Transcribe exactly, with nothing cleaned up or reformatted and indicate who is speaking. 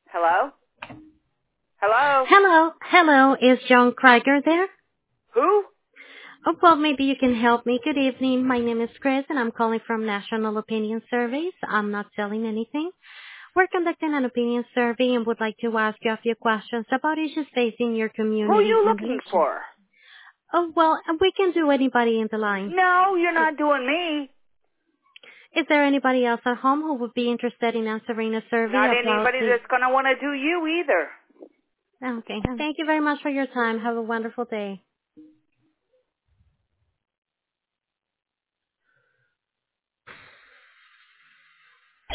Speaker 1: Hello? Hello?
Speaker 2: Hello, hello. Is John Krieger there?
Speaker 1: Who?
Speaker 2: Oh, well, maybe you can help me. Good evening. My name is Chris, and I'm calling from National Opinion Surveys. I'm not selling anything. We're conducting an opinion survey and would like to ask you a few questions about issues facing your
Speaker 1: Who are
Speaker 2: community
Speaker 1: you
Speaker 2: in
Speaker 1: looking
Speaker 2: relation.
Speaker 1: for?
Speaker 2: Oh, well, we can do anybody in the line.
Speaker 1: No, you're not doing me.
Speaker 2: Is there anybody else at home who would be interested in answering a survey
Speaker 1: Not
Speaker 2: about
Speaker 1: anybody
Speaker 2: the...
Speaker 1: that's going to want to do you either.
Speaker 2: Okay. Thank you very much for your time. Have a wonderful day.